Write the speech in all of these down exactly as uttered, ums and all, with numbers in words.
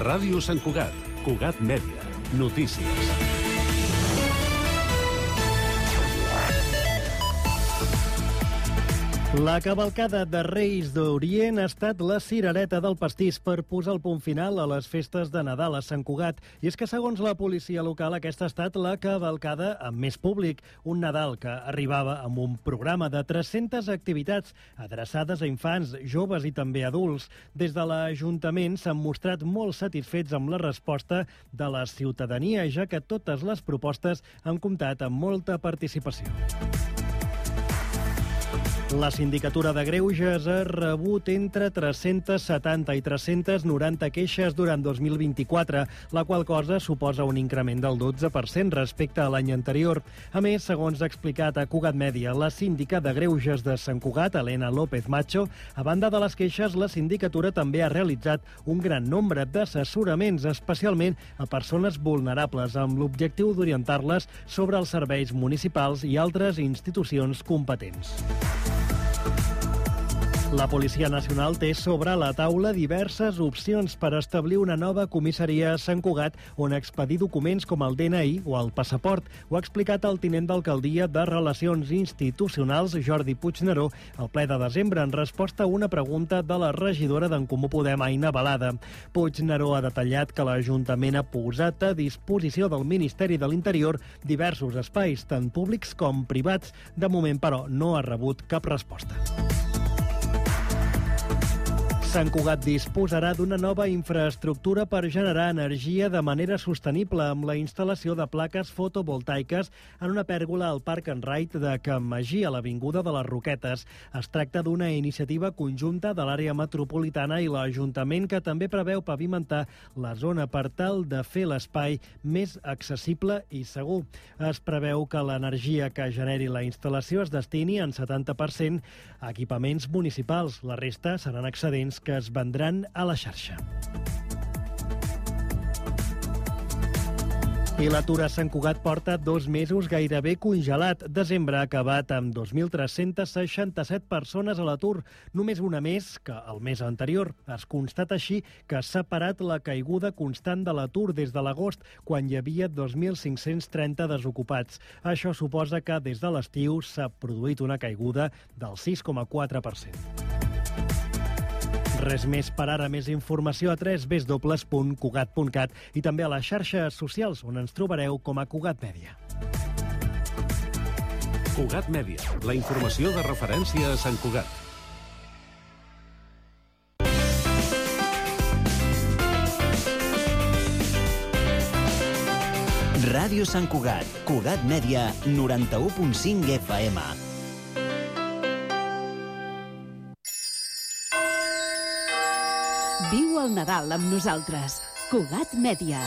Ràdio Sant Cugat, Cugat Mèdia, notícies. La cavalcada de Reis d'Orient ha estat la cirereta del pastís per posar el punt final a les festes de Nadal a Sant Cugat. I és que, segons la policia local, aquesta ha estat la cavalcada amb més públic. Un Nadal que arribava amb un programa de tres-centes activitats adreçades a infants, joves i també adults. Des de l'Ajuntament s'han mostrat molt satisfets amb la resposta de la ciutadania, ja que totes les propostes han comptat amb molta participació. La Sindicatura de Greuges ha rebut entre tres-centes setanta i tres-centes noranta queixes durant dos mil vint-i-quatre, la qual cosa suposa un increment del dotze per cent respecte a l'any anterior. A més, segons ha explicat a Cugat Mèdia, la síndica de Greuges de Sant Cugat, Helena López Macho, a banda de les queixes, la sindicatura també ha realitzat un gran nombre d'assessoraments, especialment a persones vulnerables, amb l'objectiu d'orientar-les sobre els serveis municipals i altres institucions competents. La Policia Nacional té sobre la taula diverses opcions per establir una nova comissaria a Sant Cugat on expedir documents com el D N I o el passaport. Ho ha explicat el tinent d'alcaldia de Relacions Institucionals, Jordi Puigneró, al ple de desembre, en resposta a una pregunta de la regidora d'en Comú Podem, Aina Balada. Puigneró ha detallat que l'Ajuntament ha posat a disposició del Ministeri de l'Interior diversos espais, tant públics com privats. De moment, però, no ha rebut cap resposta. Sant Cugat disposarà d'una nova infraestructura per generar energia de manera sostenible amb la instal·lació de plaques fotovoltaiques en una pèrgola al Park and Ride de Can Magí, a l'Avinguda de les Roquetes. Es tracta d'una iniciativa conjunta de l'àrea metropolitana i l'Ajuntament, que també preveu pavimentar la zona per tal de fer l'espai més accessible i segur. Es preveu que l'energia que generi la instal·lació es destini en setanta per cent a equipaments municipals. La resta seran excedents que es vendran a la xarxa. I l'atur a Sant Cugat porta dos mesos gairebé congelat. Desembre ha acabat amb dos mil tres-centes seixanta-set persones a l'atur, només una més que el mes anterior. Es constata així que s'ha parat la caiguda constant de l'atur des de l'agost, quan hi havia dos mil cinc-cents trenta desocupats. Això suposa que des de l'estiu s'ha produït una caiguda del sis coma quatre per cent. Res més per ara. Més informació a w w w punt cugat punt cat i també a les xarxes socials, on ens trobareu com a Cugat Mèdia. Cugat Mèdia, la informació de referència a Sant Cugat. Ràdio Sant Cugat, Cugat Mèdia, noranta-u punt cinc F M. Viu el Nadal amb nosaltres. Cugat Mèdia.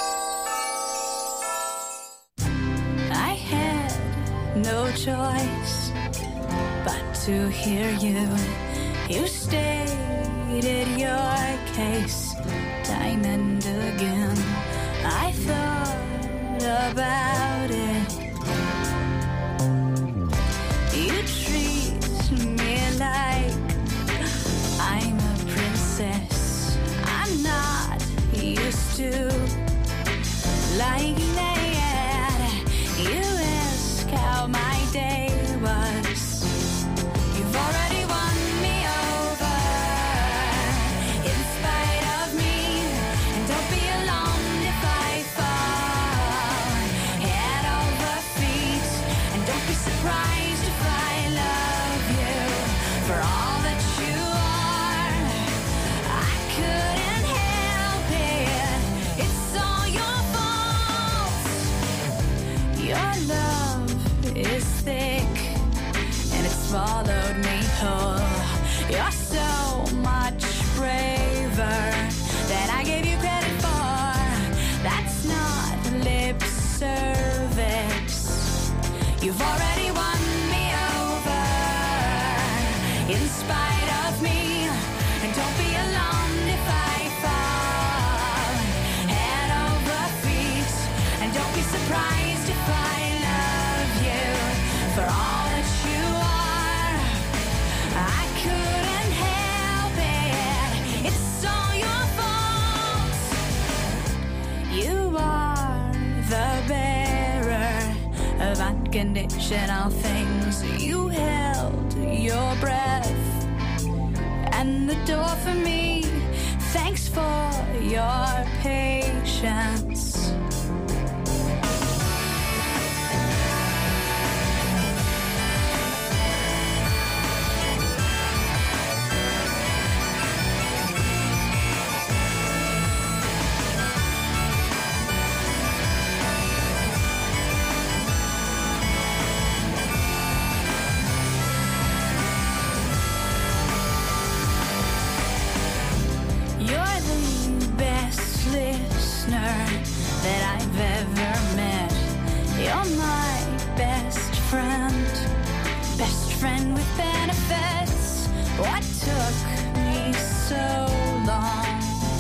I had no choice but to hear you. You stated your case time and again. I thought about it. You treat me like I'm a princess. I'm not used to lying there. You ask how my day was. You've already won me over, in spite of me. And don't be alarmed if I fall head over feet. And don't be surprised if I love you for all that you are. I couldn't help it. It's all your fault. unconditional things. You held your breath and the door for me. Thanks for your patience. That I've ever met. You're my best friend, best friend with benefits. What took me so long?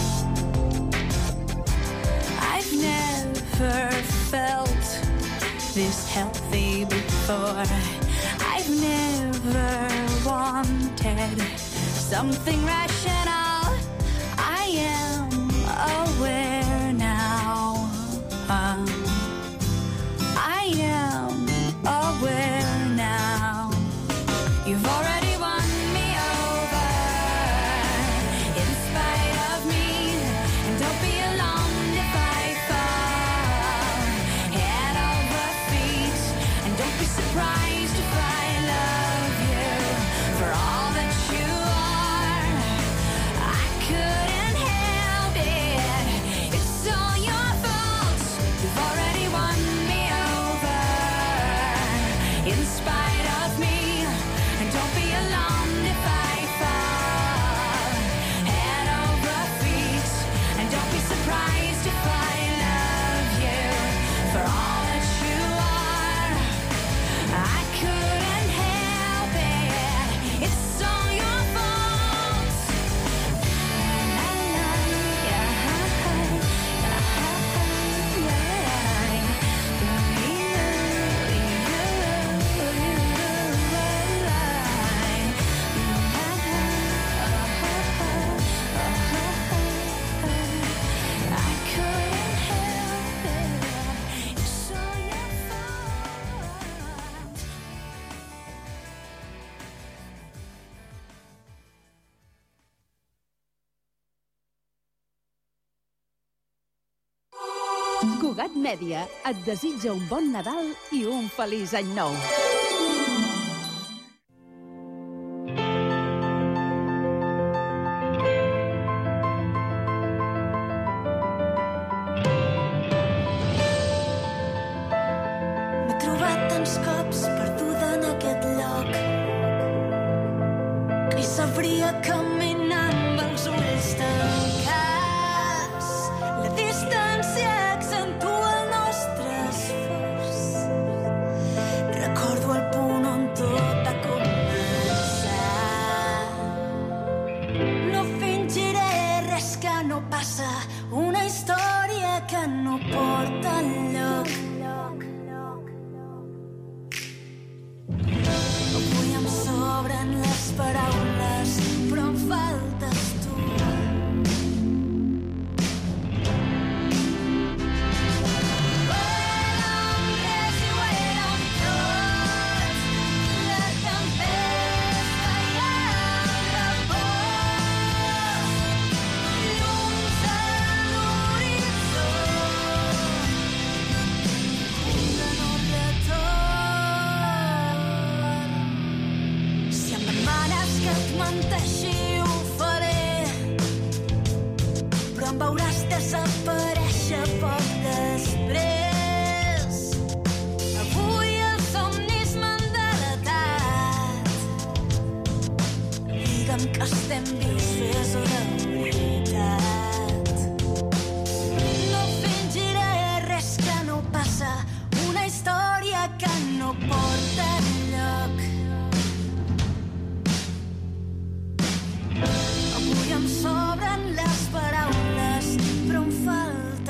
I've never felt this healthy before. I've never wanted something rational. I am aware now. Uh, I am aware now. You've already won me over, in spite of me. And don't be alarmed if I fall head over feet. And don't be surprised if I love you for all that you are. I couldn't help it. It's all your fault. You've already won me over, in spite of me. And don't be alarmed if I fall head over feet. And don't be surprised if I love you for all that you are. I couldn't help it. It's all your fault. La, la, I couldn't help it. It's all your fault. Cugat Mèdia et desitja un bon Nadal i un feliç any nou. M'he trobat tants cops perduda en aquest lloc que hi sabria caminar amb els ulls tancats. La distància accentua el nostre esforç. Recordo el punt on tot va començar. No fingiré res que no passa, una història que no porta enlloc. Avui em sobren les paraules, però em faltes tu. La tempesta i el repòs, llums a l'horitzó, que no retorn. Si em demanes que et menteixi, ho faré, però em veuràs desaparèixer poc després. Avui els somnis m'han delatat. Digue'm que estem vius, fes-ho de veritat. No fingiré res que no passa, una història que no porta enlloc. Avui em sobren les paraules, però em falta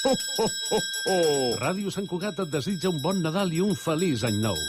Ho, ho, ho, ho. Ràdio Sant Cugat et desitja un bon Nadal i un feliç any nou.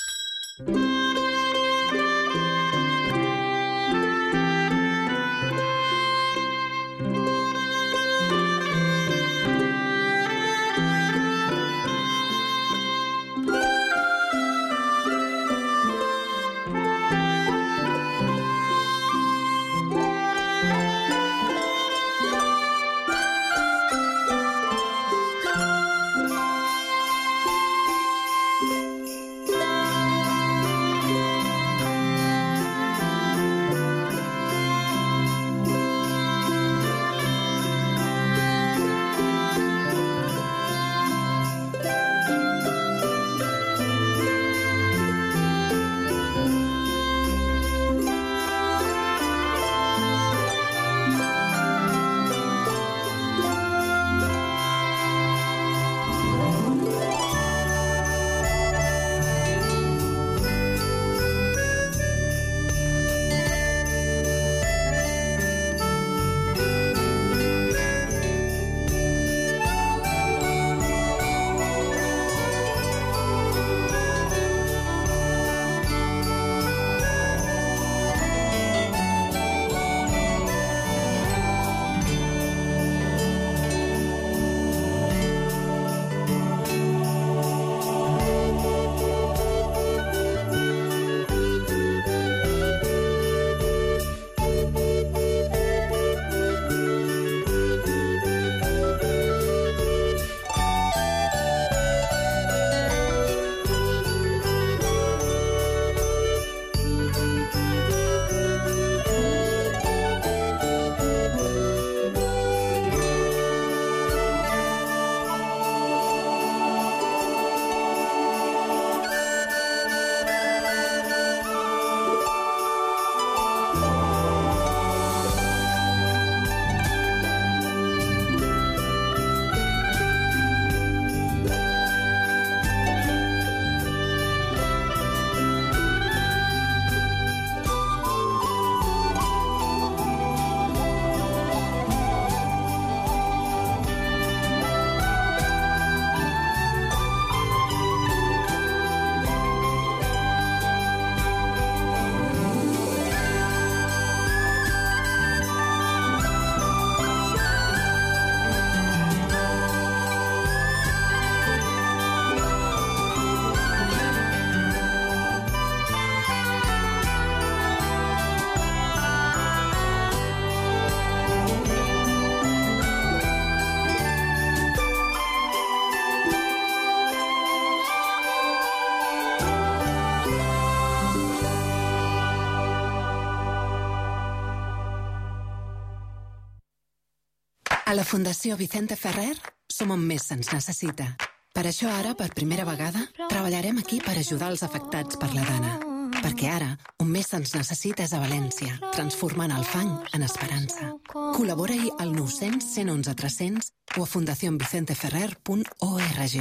A la Fundació Vicente Ferrer som on més se'ns necessita. Per això ara, per primera vegada, treballarem aquí per ajudar els afectats per la dana. Perquè ara, on més se'ns necessita és a València, transformant el fang en esperança. Col·labora-hi al nou cents, cent onze, tres cents o a fundación vicente ferrer punt org.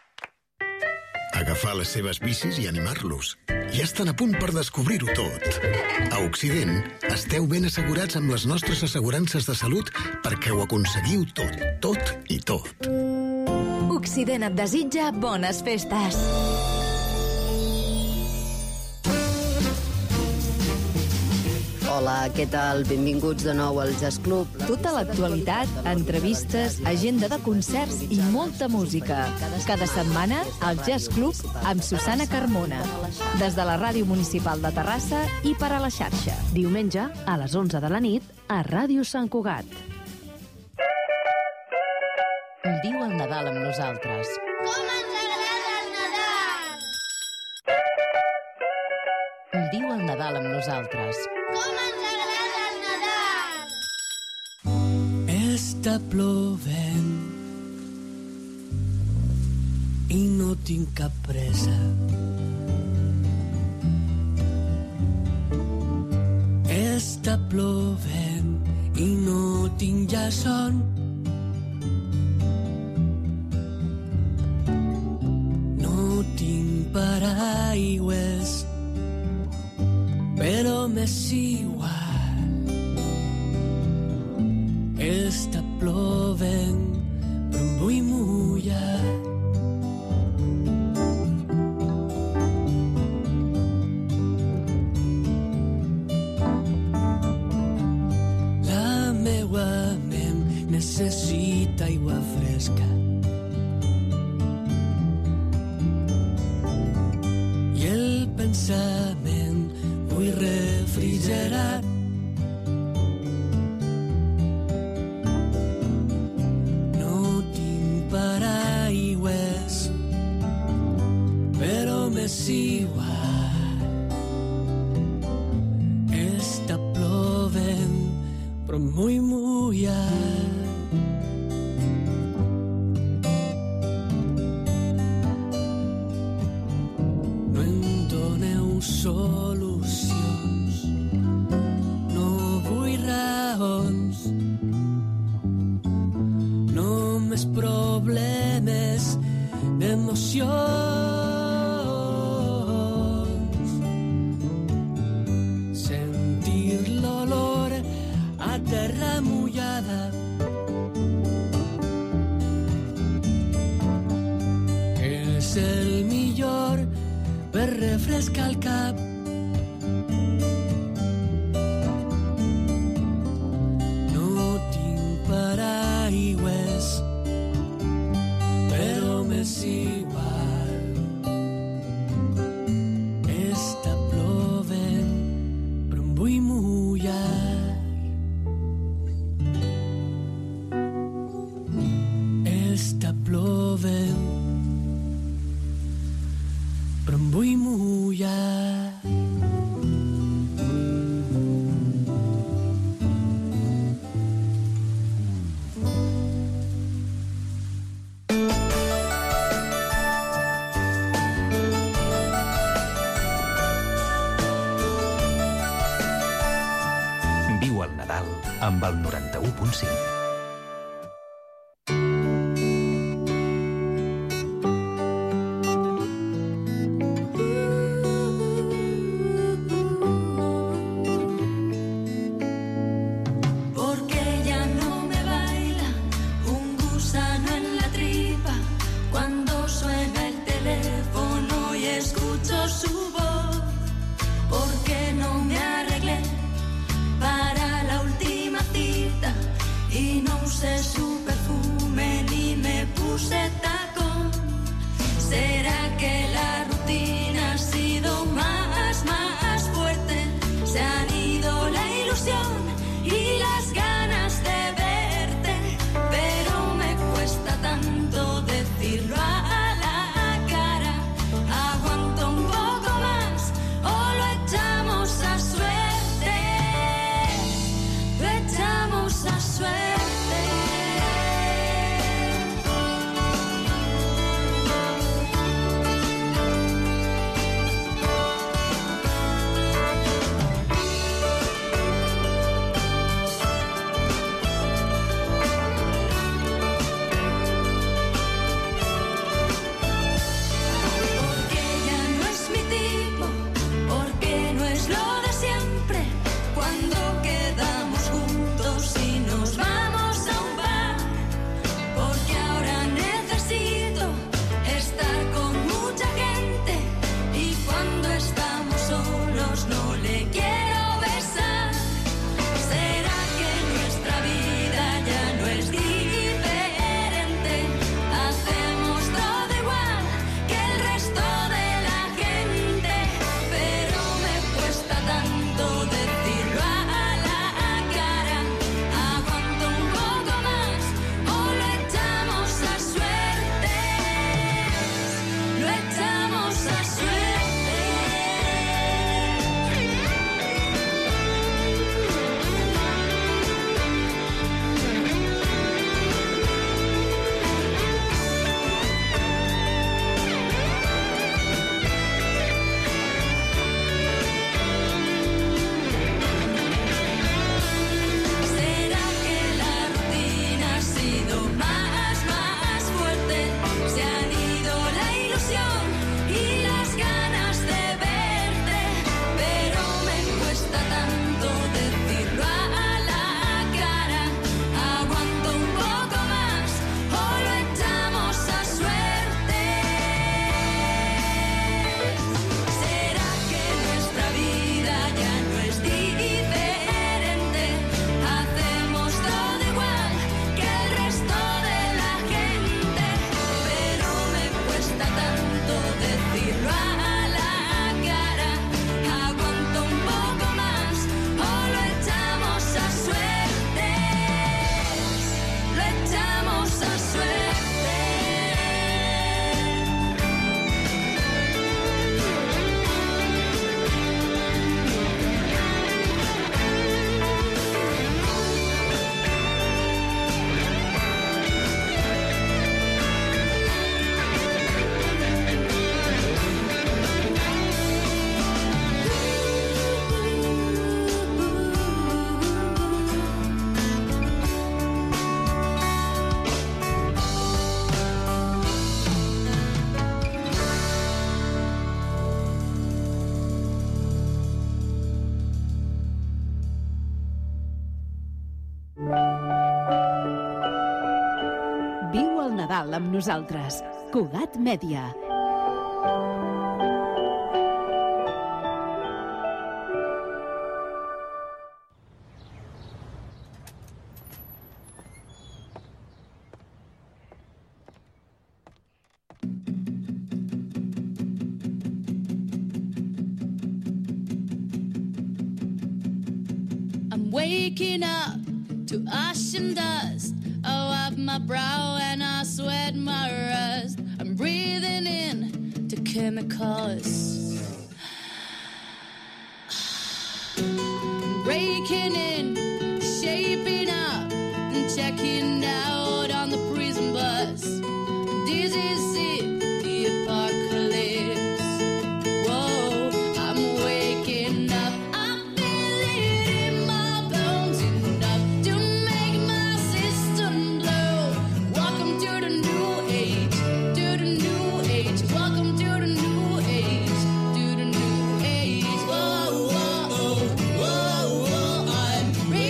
Agafar les seves bicis i animar-los. Ja estan a punt per descobrir-ho tot. A Occident, esteu ben assegurats amb les nostres assegurances de salut perquè ho aconseguiu tot, tot i tot. Occident et desitja bones festes. Hola, què tal? Benvinguts de nou al Jazz Club. Tota l'actualitat, entrevistes, agenda de concerts i molta música. Cada setmana, al Jazz Club amb Susana Carmona. Des de la Ràdio Municipal de Terrassa i per a la xarxa. Diumenge, a les onze de la nit, a Ràdio Sant Cugat. Viu el Nadal amb nosaltres. Com ens agrada el Nadal! Viu el Nadal amb nosaltres. Com ens agrada el Nadal! Està plovent i no tinc cap pressa. Està plovent i no tinc ja son. No tinc paraigües, però m'és igual. Està plovent, però em vull necessita aigua fresca. I el pensament vull refrigerar. No tinc paraigües, però m'és igual. Està plovent, però muy mullat. No em doneu solucions, no vull raons, només problemes d'emocions. Sentir l'olor a terra mullada, és el millor per refrescar el cap. No tinc paraigües, però m'és igual. Està plovent, però em vull mullar. Està plovent, però em vull mullar. Viu el Nadal amb el noranta-u punt cinc. Porque ya no me baila un gusano en la tripa cuando suena el teléfono y escucho su voz. Porque no me arreglé para la última cita y Nadal amb nosaltres. Cugat Mèdia. Waking up to ash and dust. I wipe my brow and I sweat my rust. I'm breathing in to chemicals. Breaking in, shaping up, and checking out on the prison bus. This is it, the apocalypse. Whoa, I'm waking up. Ready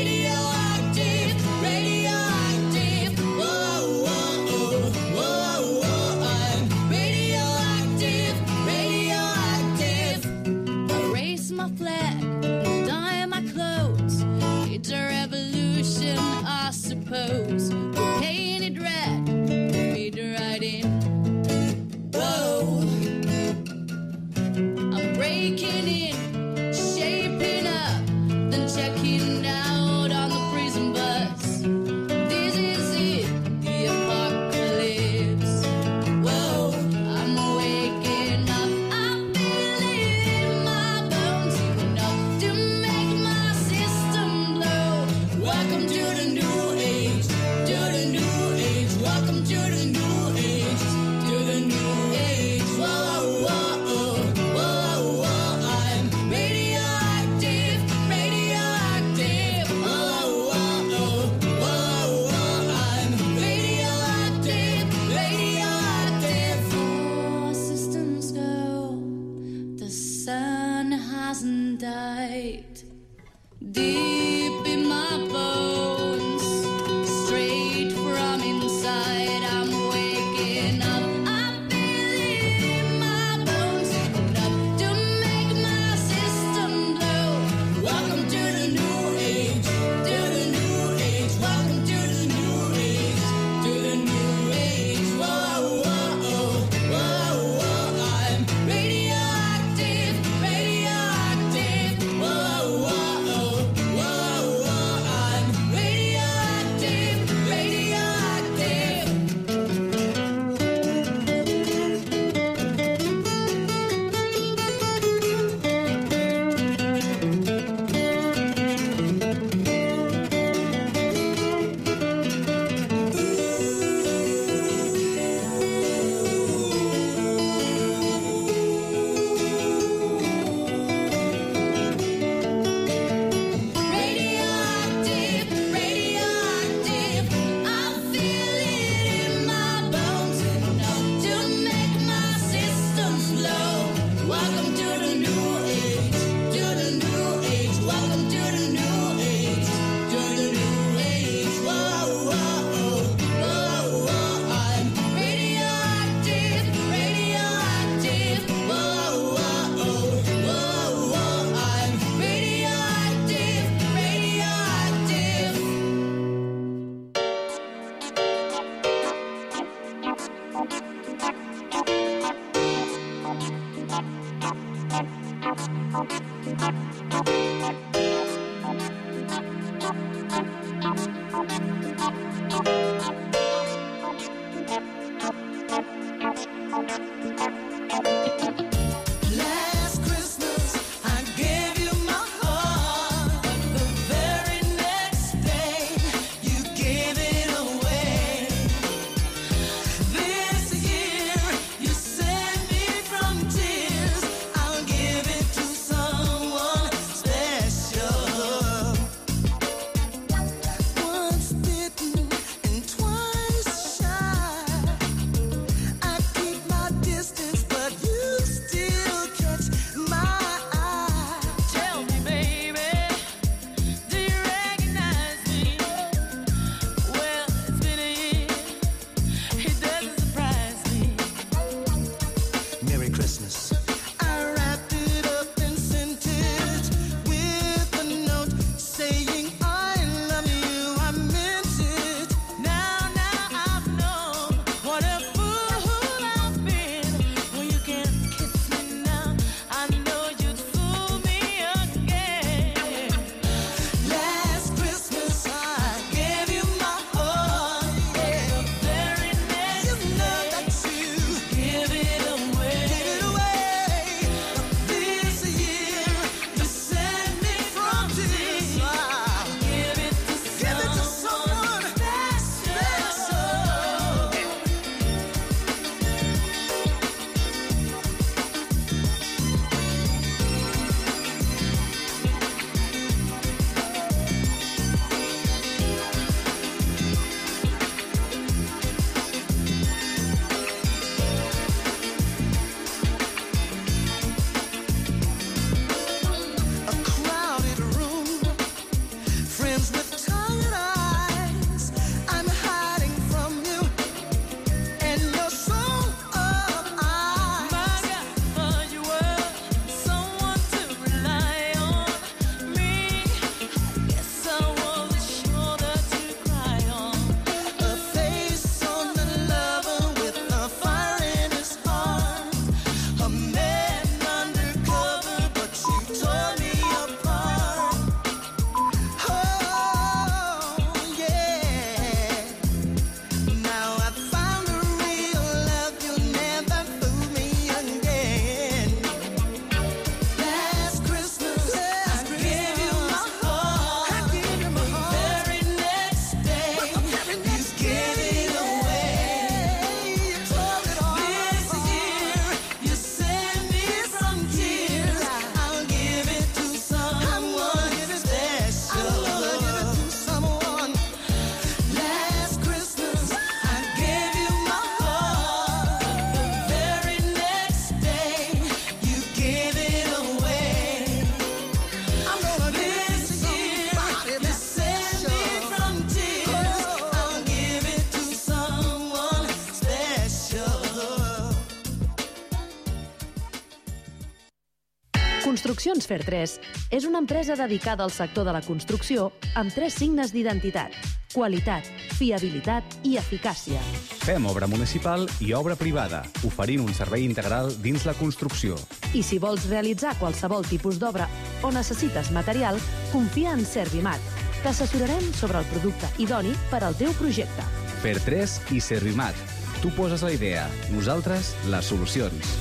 Construccions Fer tres és una empresa dedicada al sector de la construcció amb tres signes d'identitat: qualitat, fiabilitat i eficàcia. Fem obra municipal i obra privada, oferint un servei integral dins la construcció. I si vols realitzar qualsevol tipus d'obra o necessites material, confia en Servimat. T'assessorarem sobre el producte idoni per al teu projecte. Fer tres i Servimat. Tu poses la idea, nosaltres les solucions.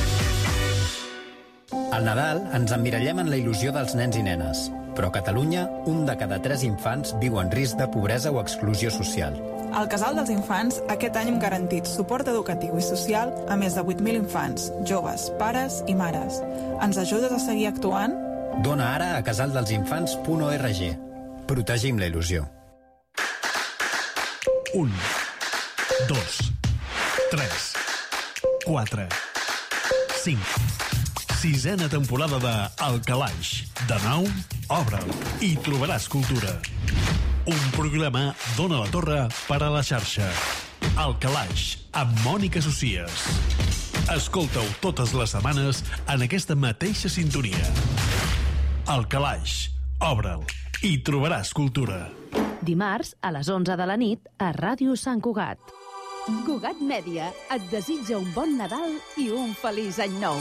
Al Nadal ens emmirallem en la il·lusió dels nens i nenes. Però a Catalunya, un de cada tres infants viu en risc de pobresa o exclusió social. Al Casal dels Infants, aquest any hem garantit suport educatiu i social a més de vuit mil infants, joves, pares i mares. Ens ajudes a seguir actuant? Dona ara a casaldelsinfants punt org. Protegim la il·lusió. Un, dos, tres, quatre, cinc... Sisena temporada de El Calaix. De nou, obre'l i trobaràs cultura. Un programa d'Ona la Torre per a la xarxa. El Calaix, amb Mònica Socies. Escolta-ho totes les setmanes en aquesta mateixa sintonia. El Calaix, obre'l i trobaràs cultura. Dimarts, a les onze de la nit, a Ràdio Sant Cugat. Cugat Mèdia et desitja un bon Nadal i un feliç any nou.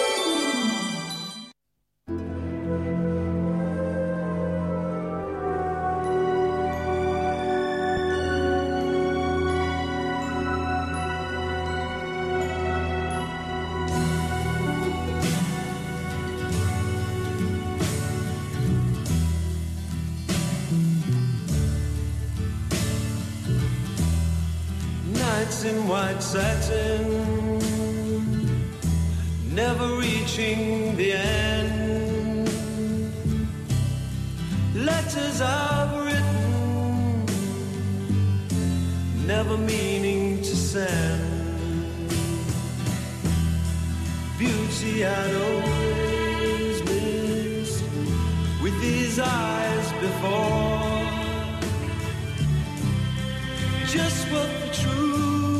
In white satin, never reaching the end. Letters I've written, never meaning to send. Beauty I'd always missed with these eyes before. Just what the truth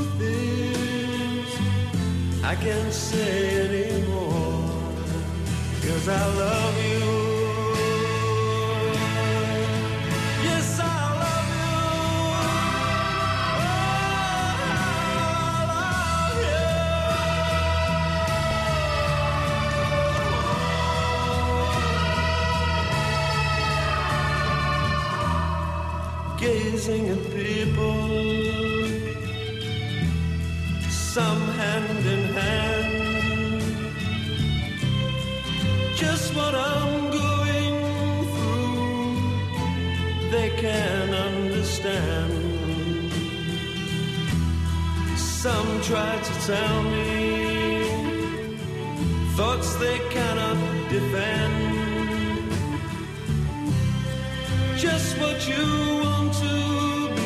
I can't say anymore, 'cause I love you. Yes, I love you. Oh, I love you. Gazing at people, some hand in hand, just what I'm going through, they can understand. Some try to tell me thoughts they cannot defend, just what you want to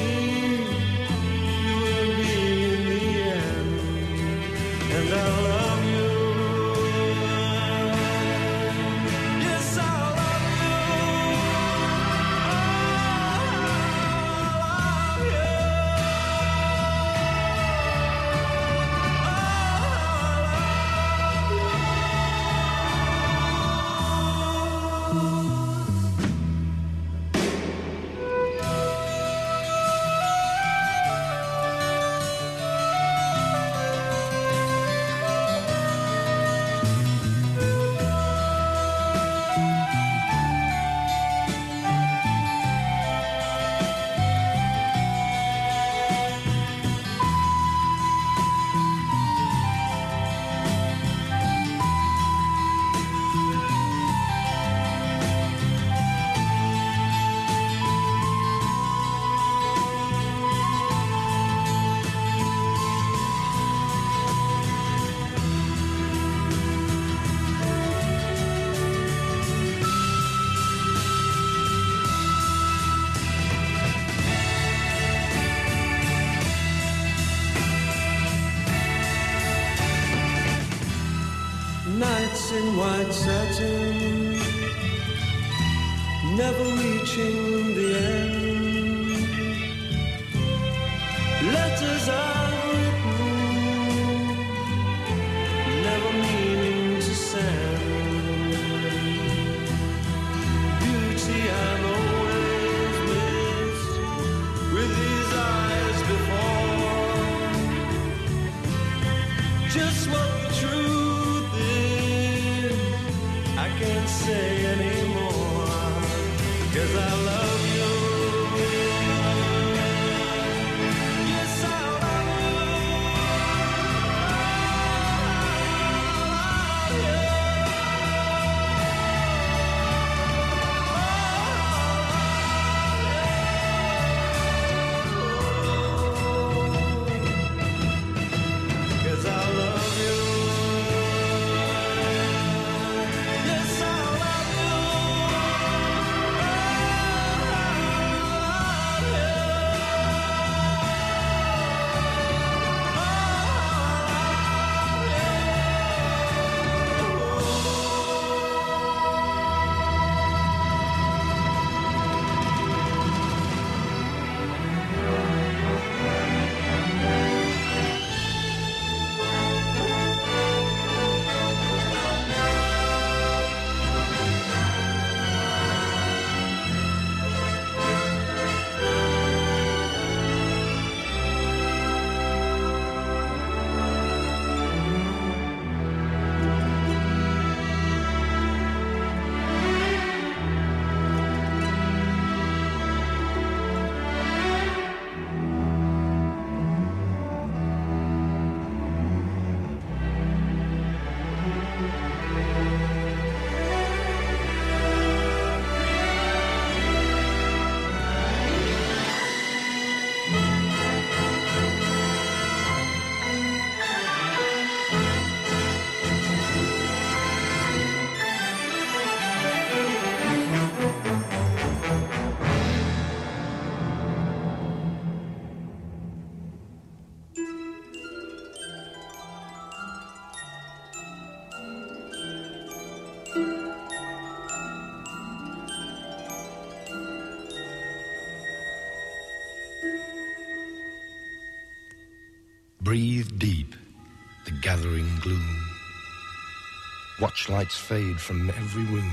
and I love you. Yes, I love you. I love you. Nights in white satin, never reaching the end. Letters I've written, never meaning to send. what the truth is. I can't say anymore, 'cause I love you. Yes, I love you. Breathe deep the gathering gloom. Watch lights fade from every room.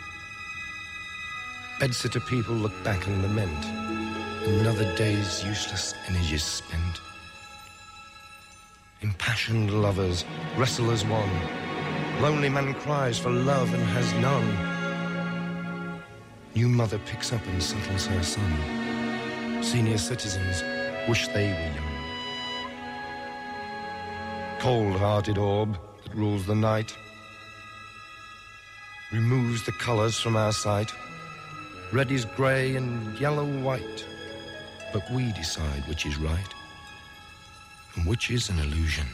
Bedsitter people look back and lament. Another day's useless energies spent. Impassioned lovers wrestle as one. Lonely man cries for love and has none. New mother picks up and settles her son. Senior citizens wish they were young. Cold-hearted orb that rules the night removes the colours from our sight. Red is grey and yellow white, but we decide which is right and which is an illusion.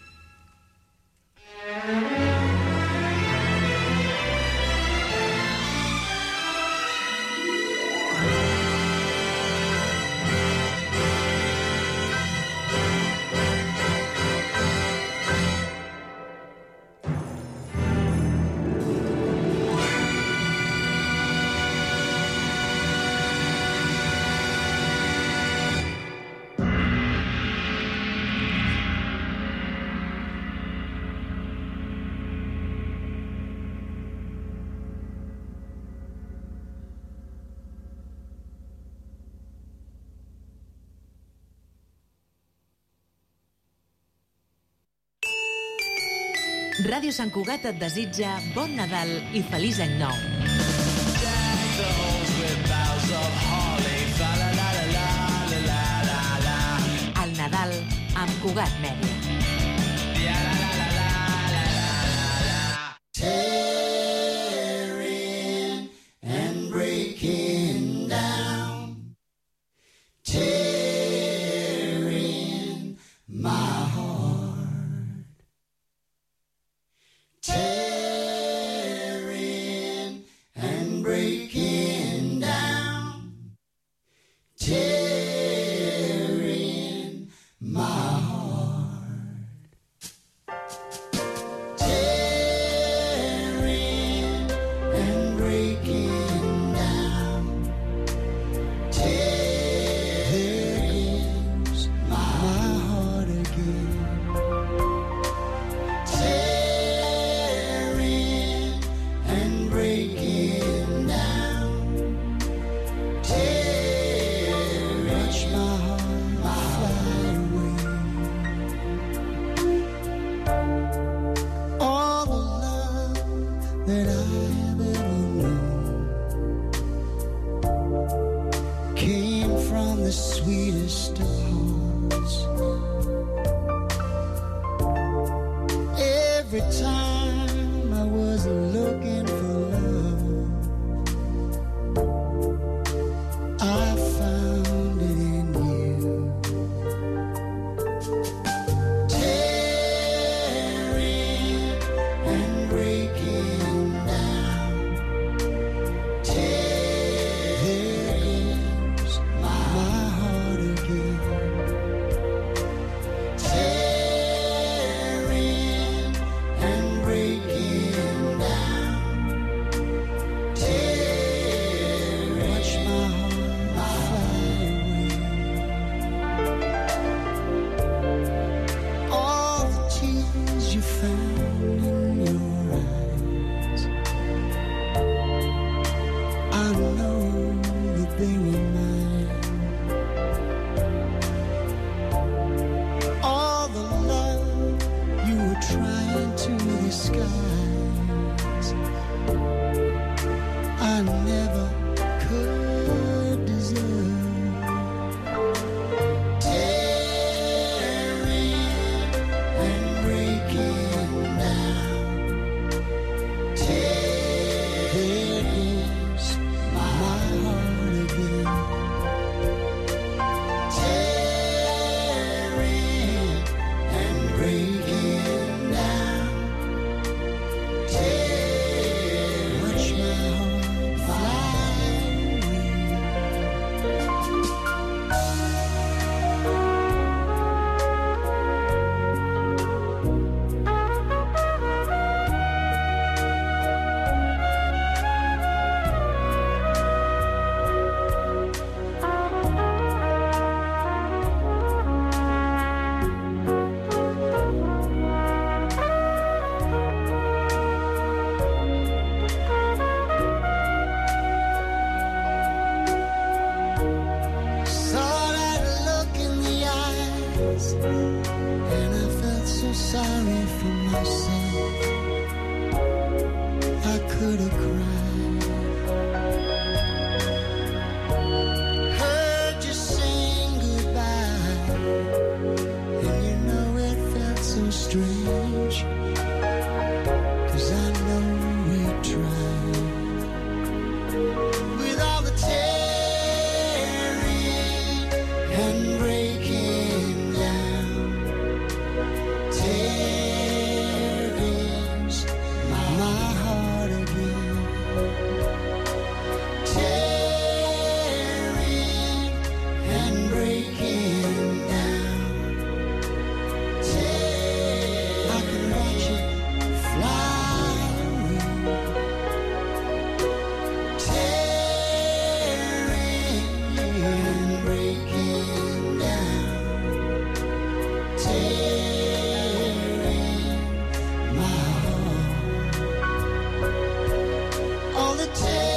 Ràdio Sant Cugat et desitja bon Nadal i feliç any nou. El Nadal amb Cugat Mèdia. Tearing and breaking down, tearing my heart, tearing and breaking down, tearing my heart. eyes, and I felt so sorry for myself. I could have cried. Heard you sing goodbye, and you know it felt so strange, 'cause I know we tried. With all the tearing and breaking down, tearings my heart again. Tearing and breaking down, tear- I could watch it fly away. Tearing and breaking down, tearing my heart. All the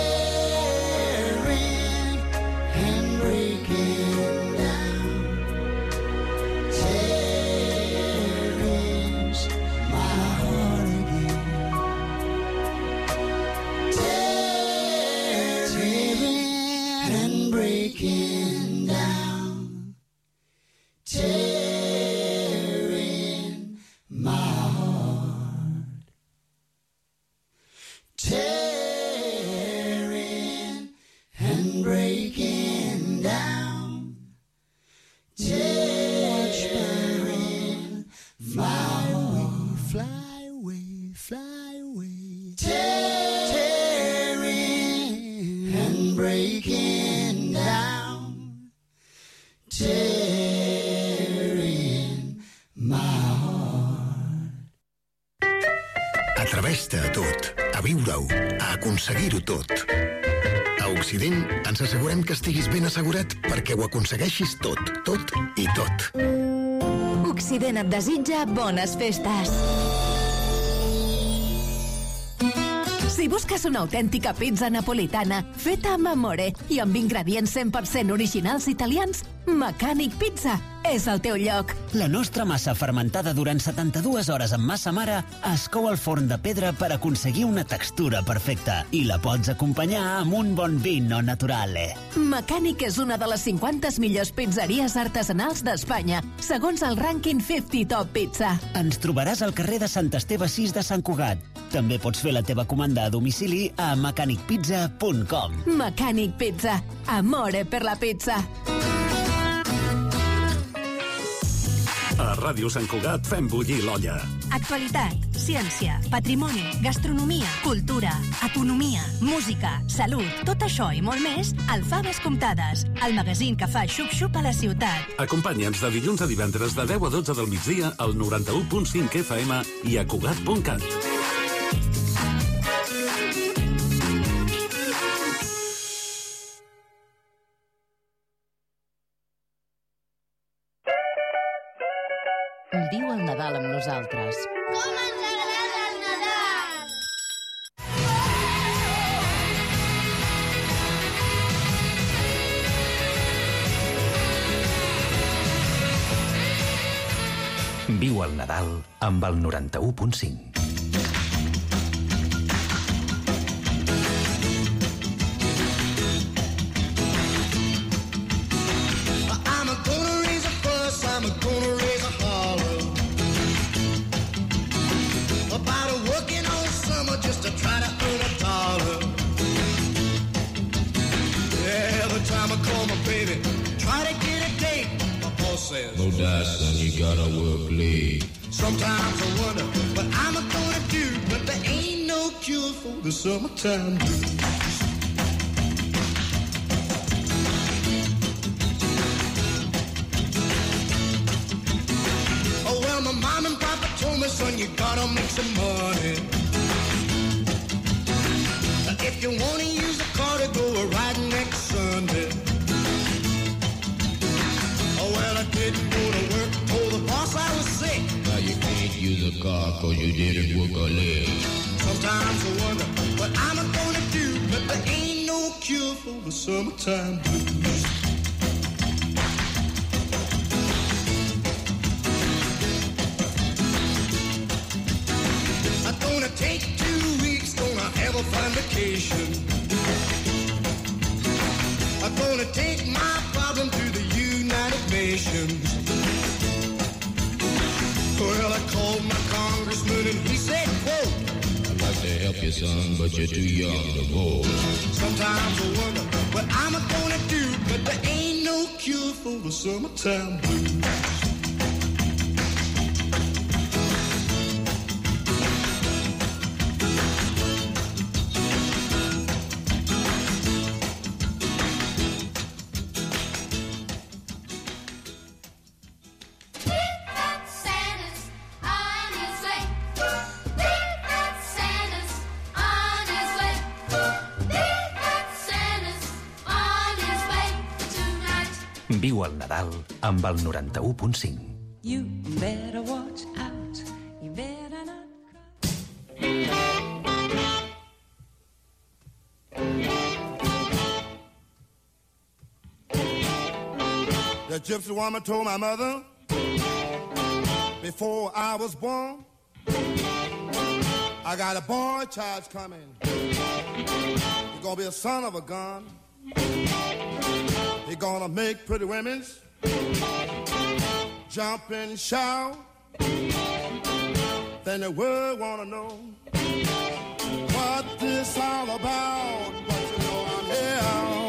tearing and breaking down, tearings my heart again. Tearing and breaking down, tearing my heart. Tearing and breaking down, tearing fly away, fly away, fly away. Tearing and breaking down, tearing my heart. Atreveix-te a tot, a viure-ho, a aconseguir-ho tot. A Occident ens assegurem que estiguis ben assegurat perquè ho aconsegueixis tot, tot i tot. Occident et desitja bones festes. Si busques una autèntica pizza napolitana feta amb amore i amb ingredients cent per cent originals italians, Mecànic Pizza és el teu lloc. La nostra massa fermentada durant setanta-dues hores amb massa mare es cou al forn de pedra per aconseguir una textura perfecta i la pots acompanyar amb un bon vino naturale. Mecànic és una de les cinquanta millors pizzeries artesanals d'Espanya, segons el rànquing cinquanta Top Pizza. Ens trobaràs al carrer de Sant Esteve sis de Sant Cugat. També pots fer la teva comanda a domicili a mecànic pizza punt com. Mecànic Pizza. Amore per la pizza. A Ràdio Sant Cugat fem bullir l'olla. Actualitat, ciència, patrimoni, gastronomia, cultura, economia, música, salut, tot això i molt més al Faves Comptades, el magazín que fa xup-xup a la ciutat. Acompanya'ns de dilluns a divendres de deu a dotze del migdia al noranta-u punt cinc F M i a Cugat punt cat. Viu el Nadal amb nosaltres. Com ens agrada el Nadal! Viu el Nadal amb el noranta-u punt cinc. I'm gonna raise a fuss, I'm gonna raise a holler about a working all summer just to try to earn a dollar. Every time I call my baby, try to get a date, my boss says, no doubt, son, you gotta work late. sometimes I wonder what I'm gonna do, but there ain't no cure for the summertime blues. Oh well, my mom and papa told me, son, you gotta make some money. If you wanna use a car to go a ride next Sunday. Oh well, I didn't go to work, told the boss I was sick. Now you can't use a car cause you didn't work a leg. Sometimes I wonder what I'm gonna do, but there ain't no cure for the summertime blues. vacation. I'm gonna take my problem to the United Nations. Well, I called my congressman and he said, quote, I'd like to help you, son, but you're too young to vote. sometimes I wonder what I'm gonna do, but there ain't no cure for the summertime blues. Viu el Nadal amb el noranta-u punt cinc. You better watch out. You better not The gypsy woman told my mother before I was born, I got a boy child's coming. He's gonna be a son of a gun. He's gonna make pretty women jump and shout. Then the world wanna know what this all about. But you know I'm here.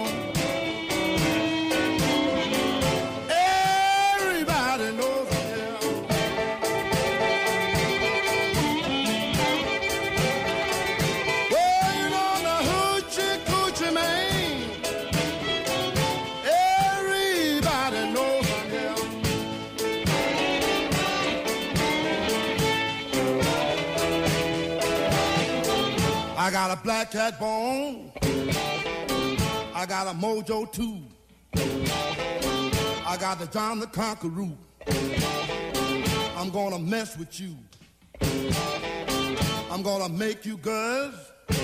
Everybody knows I'm here. Well, you know the hoochie coochie man. Everybody knows I'm here. I got a black cat bone. I got a mojo too. I got the John the Conqueror. I'm gonna mess with you. I'm gonna make you girls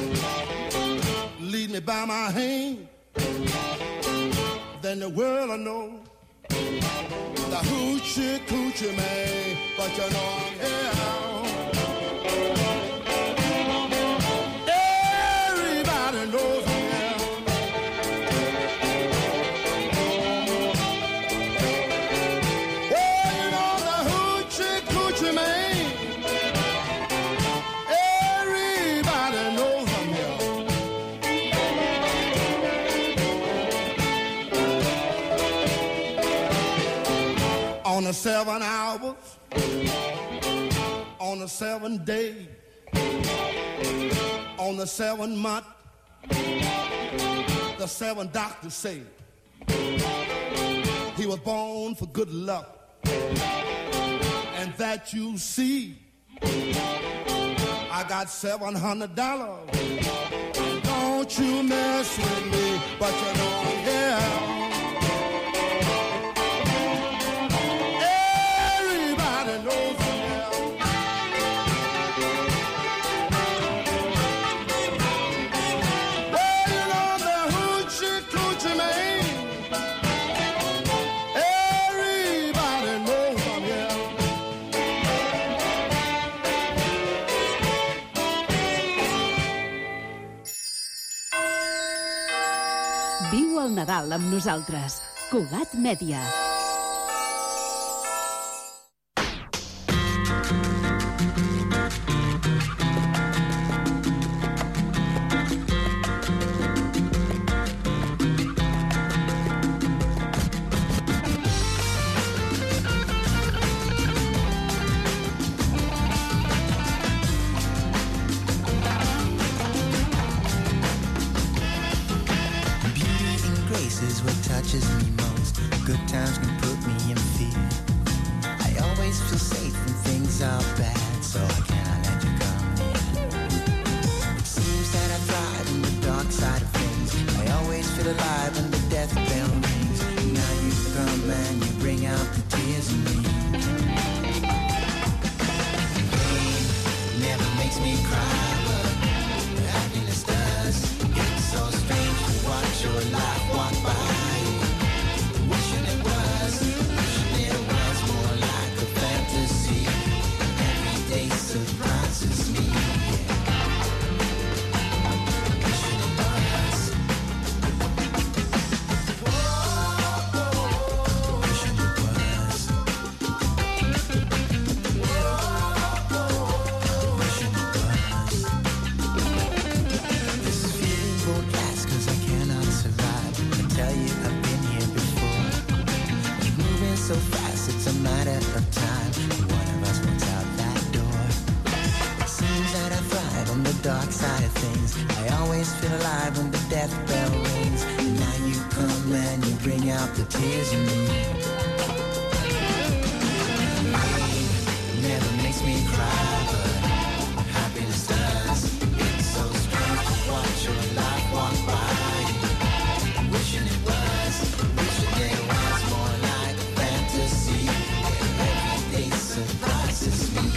lead me by my hand. Then the world will know the hoochie coochie man. But you know I'm here. Everybody knows I'm here. Oh, you know the hoochie coochie man. Everybody knows I'm here. On the seven hours, on the seven day, on the seven month, the seven doctors say he was born for good luck, and that you see, I got seven hundred dollars. Don't you mess with me, but you know I'm here. Everybody knows I'm here. Well, you know the hoochie coochie man. Everybody knows I'm here. Viu el Nadal amb nosaltres. Cugat Mèdia. Beauty and grace is what touches me most. Good times still alive when the death bell rings. And now you come and you bring out the tears in me. Never makes me cry, but happiness does. It's so strange to watch your life walk by. Wishing it was, wishing it was more like a fantasy. Every day surprises me.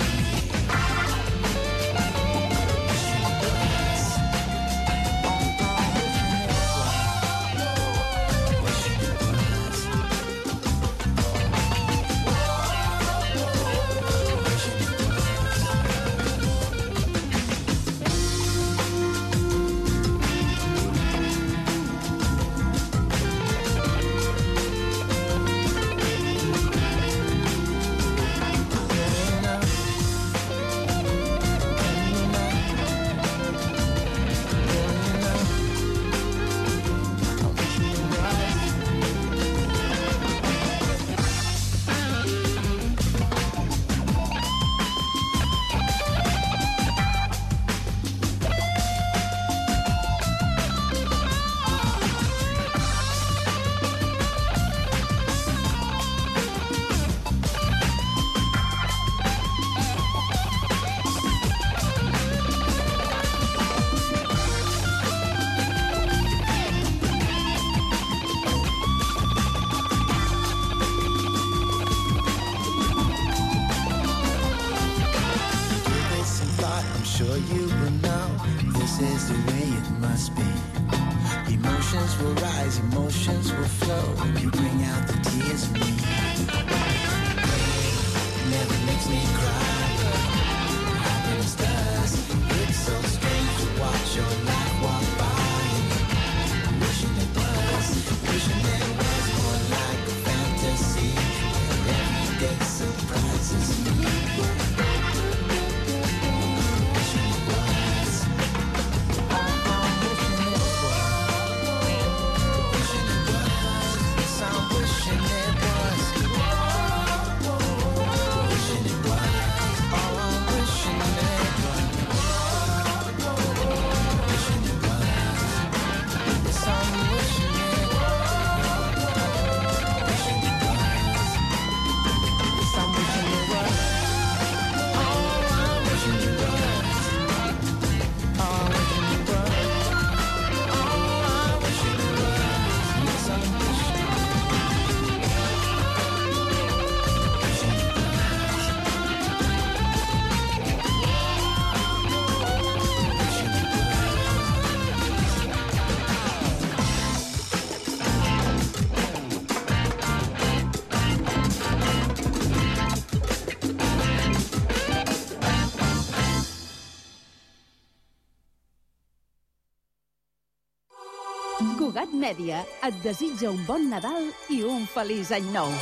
Cugat Mèdia et desitja un bon Nadal i un feliç any nou.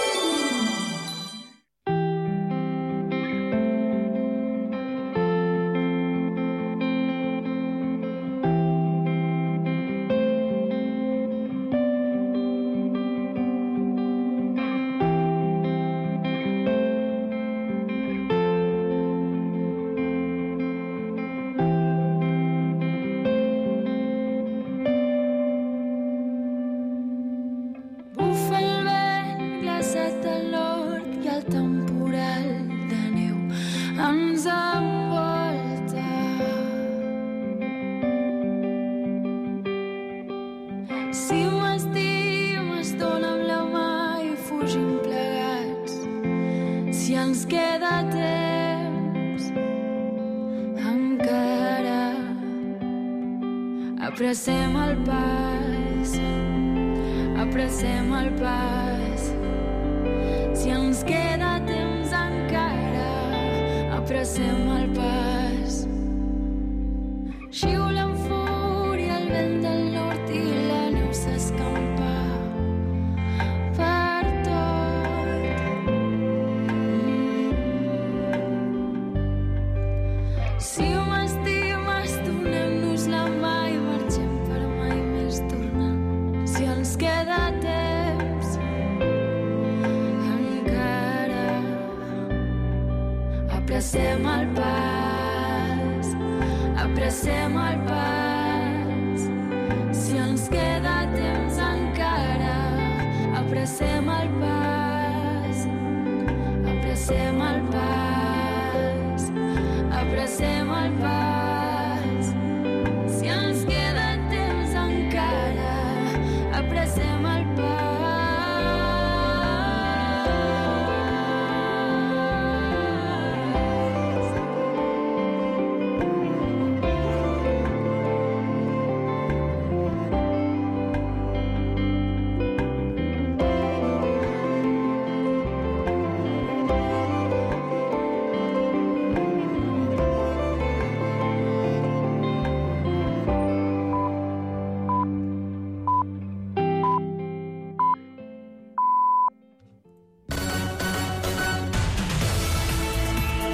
Apressem el pas, apressem el pas. Si ens queda temps encara, apressem el pas. Xiula amb fúria el vent del nord i la neu s'escampa per tot. Si m'estimes, donem-nos la mà i marxem per mai més tornar. Si ens queda temps encara, apressem el pas, apressem el pas. Apressem el pas, apressem el pas.